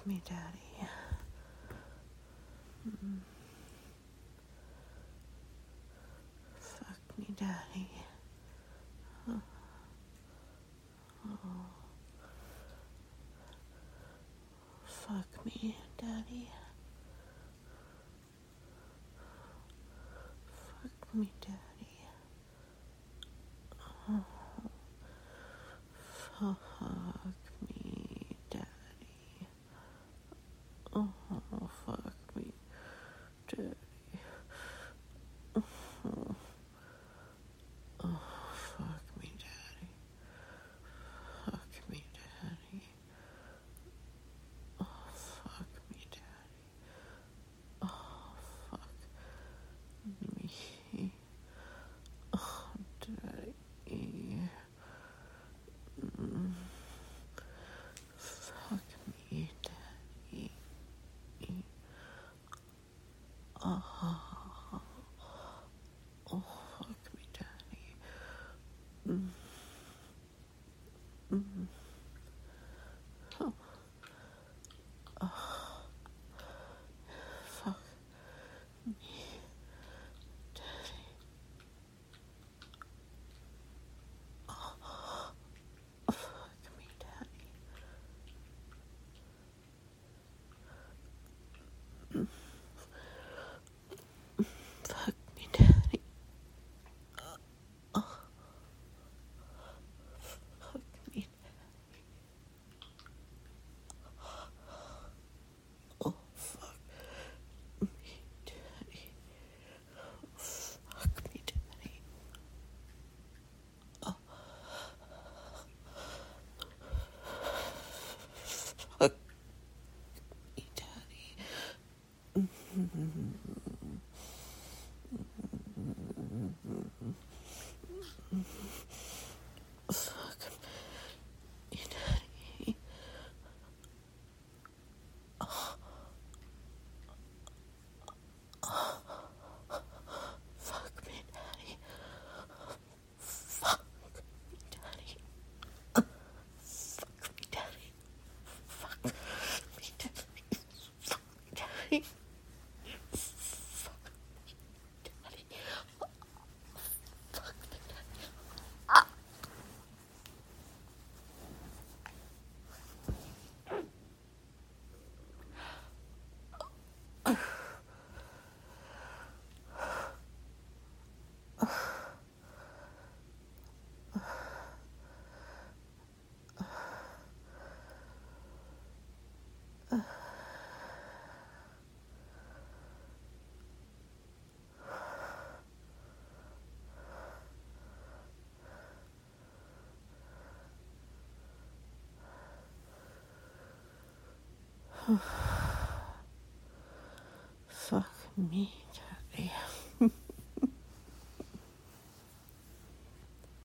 me, Daddy. Fuck me, Daddy. Oh. Fuck me, Daddy. Fuck me, Daddy. Oh. Fuck me, Daddy. Oh, fuck me, Daddy. Oh, fuck me, Daddy. Fuck me, Daddy. Oh, fuck me, Daddy. Oh, fuck me. Oh, Daddy. Fuck me, Daddy. Oh, fuck me, Daddy. Oh, fuck me, Daddy. Fuck me, Daddy. Fuck me, Daddy. Fuck me, Daddy. Oh, fuck me, Daddy. Fuck me, Daddy. Oh, fuck me, Daddy. Fuck me, Daddy. Fuck me, Daddy. Fuck me, Daddy. Fuck me, Daddy. Fuck me, Daddy. Fuck me, Daddy. Fuck me, Daddy. Fuck me, Daddy. Fuck me, Daddy.